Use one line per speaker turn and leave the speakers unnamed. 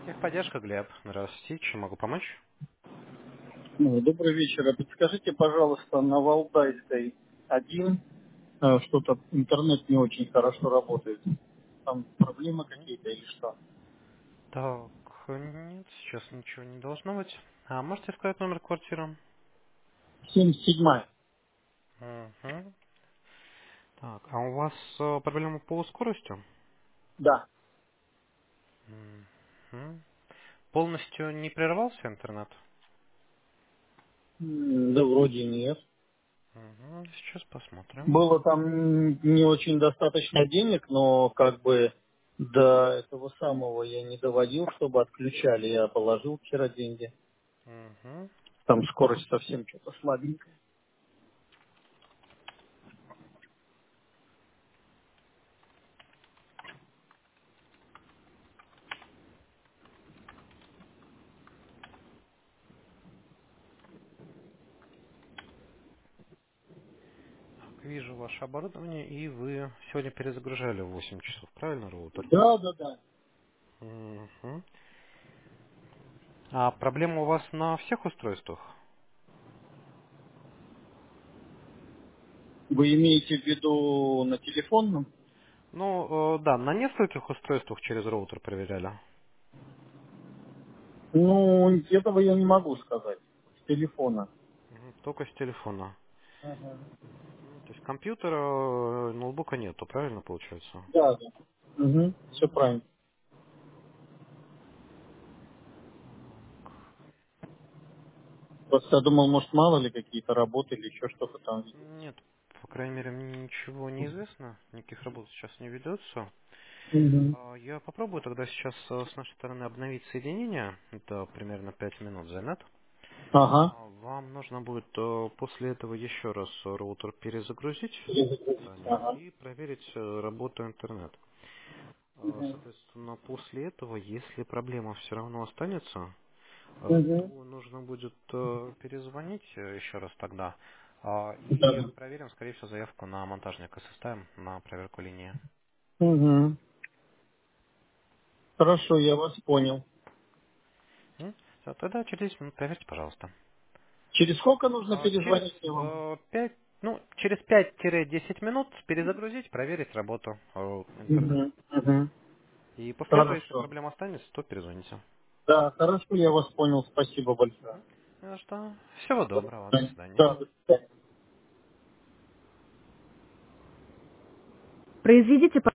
Техподдержка, Глеб. Здравствуйте. Чем могу помочь?
Ну, добрый вечер. А подскажите, пожалуйста, на Валдайской 1 что-то интернет не очень хорошо работает. Там проблемы
Мгм.
какие-то или что?
Так, нет, сейчас ничего не должно быть. А можете сказать номер квартиры?
77-я.
Мгм. Так, а у вас проблема по скорости?
Да.
Мгм. Полностью не прервался интернет?
Да вроде нет.
Сейчас посмотрим.
Было там не очень достаточно денег, но как бы до этого самого я не доводил, чтобы отключали. Я положил вчера деньги.
Мгм.
Там скорость совсем что-то слабенькая.
Так, вижу ваше оборудование, и вы сегодня перезагружали в 8 часов, правильно, роутер?
Да, да, да.
Мгм. А проблема у вас на всех устройствах?
Вы имеете в виду на телефонном?
Ну, да, на нескольких устройствах через роутер проверяли.
Ну, этого я не могу сказать. С телефона.
Только с телефона.
Ага.
То есть компьютера, ноутбука нету, правильно получается?
Да, да. Угу. Все
Мгм.
правильно. Просто я думал, может, мало ли какие-то работы или еще что-то там видится.
Нет, по крайней мере, мне ничего не известно, никаких работ сейчас не ведется.
Угу.
Я попробую тогда сейчас с нашей стороны обновить соединение, это примерно 5 минут займет.
Ага.
Вам нужно будет после этого еще раз роутер перезагрузить заранее
Ага.
и проверить работу интернета.
Угу.
Соответственно, после этого, если проблема все равно останется,
Угу.
то нужно будет перезвонить еще раз тогда. И
Да.
проверим, скорее всего, заявку на монтажника составим на проверку линии.
Угу. Хорошо, я вас понял.
Всё, тогда через 10 минут проверьте, пожалуйста.
Через сколько нужно
Через
перезвонить вам?
5, ну, через 5-10 минут перезагрузить, проверить работу интернета.
Угу. Угу.
И после этого, если
Хорошо.
проблема останется, то перезвоните.
Да, хорошо, я вас понял. Спасибо большое.
Ну что, всего доброго, до свидания.
Да, до свидания.
Произведите